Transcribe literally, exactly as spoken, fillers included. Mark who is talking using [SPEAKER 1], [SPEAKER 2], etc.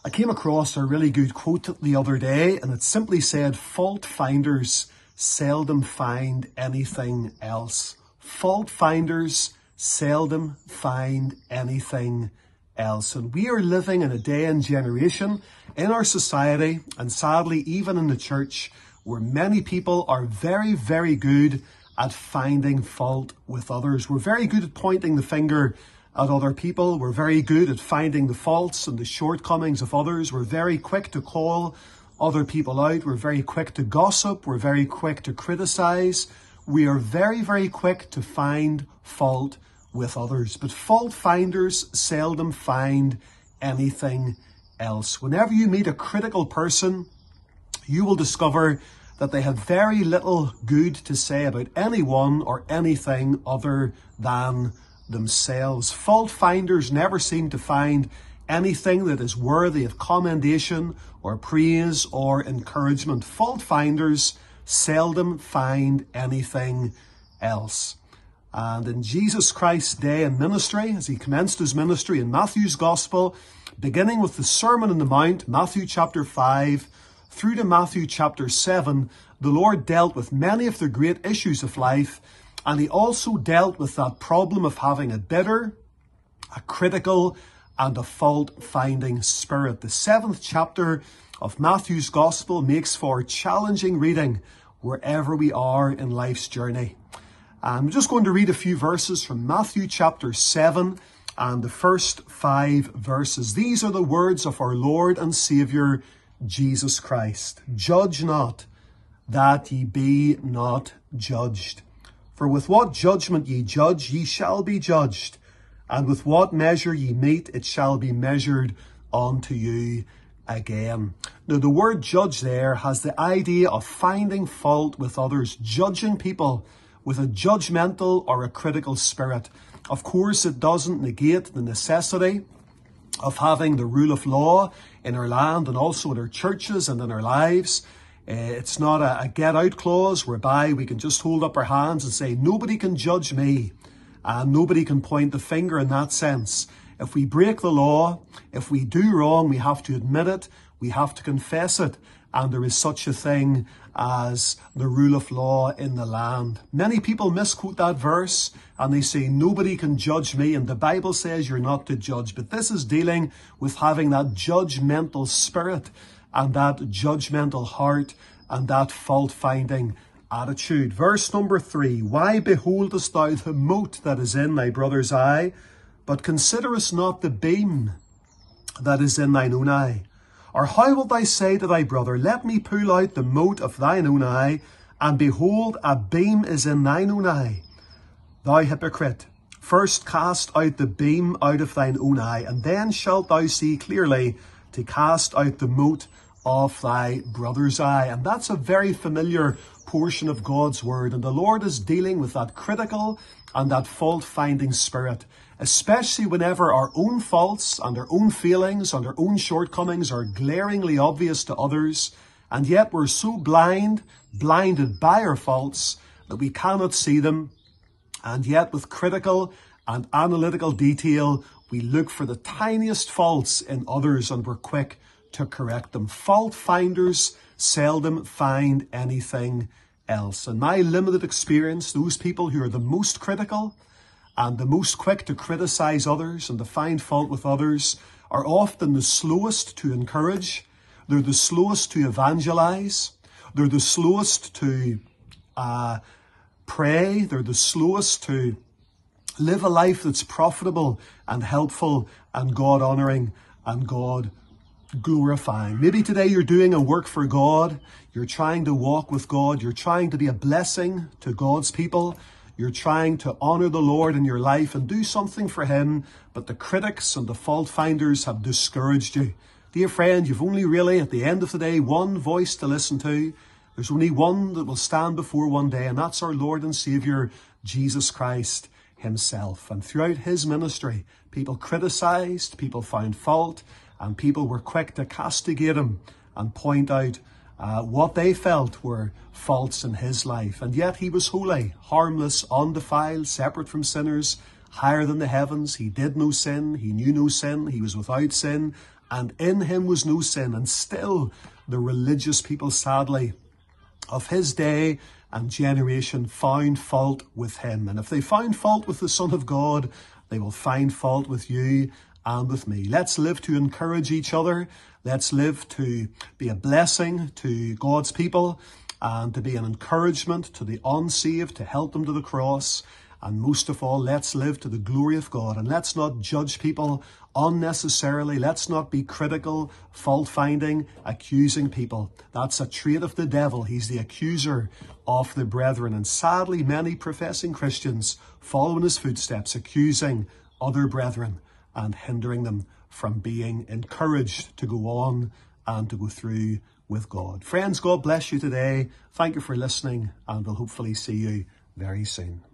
[SPEAKER 1] I came across a really good quote the other day, and it simply said, fault finders seldom find anything else. Fault finders seldom find anything else. And we are living in a day and generation in our society, and sadly even in the church, where many people are very, very good at finding fault with others. We're very good at pointing the finger at other people. We're very good at finding the faults and the shortcomings of others. We're very quick to call other people out. We're very quick to gossip. We're very quick to criticize. We are very, very quick to find fault with others. But fault finders seldom find anything else. Whenever you meet a critical person, you will discover that they have very little good to say about anyone or anything other than themselves. Fault finders never seem to find anything that is worthy of commendation or praise or encouragement. Fault finders seldom find anything else. And in Jesus Christ's day and ministry, as he commenced his ministry in Matthew's Gospel, beginning with the Sermon on the Mount, Matthew chapter five, through to Matthew chapter seven, the Lord dealt with many of the great issues of life, and he also dealt with that problem of having a bitter, a critical, and a fault-finding spirit. The seventh chapter of Matthew's Gospel makes for challenging reading wherever we are in life's journey. I'm just going to read a few verses from Matthew chapter seven and the first five verses. These are the words of our Lord and Saviour, Jesus Christ. Judge not, that ye be not judged. For with what judgment ye judge, ye shall be judged, and with what measure ye mete, it shall be measured unto you again. Now, the word judge there has the idea of finding fault with others, judging people with a judgmental or a critical spirit. Of course, it doesn't negate the necessity of having the rule of law in our land and also in our churches and in our lives. Uh, it's not a, a get-out clause whereby we can just hold up our hands and say, nobody can judge me, and nobody can point the finger in that sense. If we break the law, if we do wrong, we have to admit it, we have to confess it, and there is such a thing as the rule of law in the land. Many people misquote that verse and they say, nobody can judge me, and the Bible says you're not to judge. But this is dealing with having that judgmental spirit and that judgmental heart and that fault-finding attitude. Verse number three, why beholdest thou the mote that is in thy brother's eye, but considerest not the beam that is in thine own eye? Or how wilt thou say to thy brother, let me pull out the mote of thine own eye, and behold, a beam is in thine own eye? Thou hypocrite, first cast out the beam out of thine own eye, and then shalt thou see clearly to cast out the mote of thy brother's eye. And that's a very familiar portion of God's word. And the Lord is dealing with that critical and that fault-finding spirit, especially whenever our own faults and our own failings and our own shortcomings are glaringly obvious to others. And yet we're so blind, blinded by our faults, that we cannot see them. And yet with critical and analytical detail, we look for the tiniest faults in others and we're quick to correct them. Fault finders seldom find anything else. In my limited experience, those people who are the most critical and the most quick to criticize others and to find fault with others are often the slowest to encourage. They're the slowest to evangelize. They're the slowest to uh, pray. They're the slowest to live a life that's profitable and helpful and God-honoring and God glorifying. Maybe today you're doing a work for God. You're trying to walk with God. You're trying to be a blessing to God's people. You're trying to honor the Lord in your life and do something for him. But the critics and the fault finders have discouraged you. Dear friend, you've only really, at the end of the day, one voice to listen to. There's only one that will stand before one day, and that's our Lord and Saviour, Jesus Christ himself. And throughout his ministry, people criticized, people found fault, and people were quick to castigate him and point out uh, what they felt were faults in his life. And yet he was holy, harmless, undefiled, separate from sinners, higher than the heavens. He did no sin. He knew no sin. He was without sin. And in him was no sin. And still the religious people, sadly, of his day and generation found fault with him. And if they found fault with the Son of God, they will find fault with you and with me. Let's live to encourage each other. Let's live to be a blessing to God's people and to be an encouragement to the unsaved, to help them to the cross. And most of all, let's live to the glory of God. And let's not judge people unnecessarily. Let's not be critical, fault-finding, accusing people. That's a trait of the devil. He's the accuser of the brethren. And sadly, many professing Christians follow in his footsteps, accusing other brethren and hindering them from being encouraged to go on and to go through with God. Friends, God bless you today. Thank you for listening, and we'll hopefully see you very soon.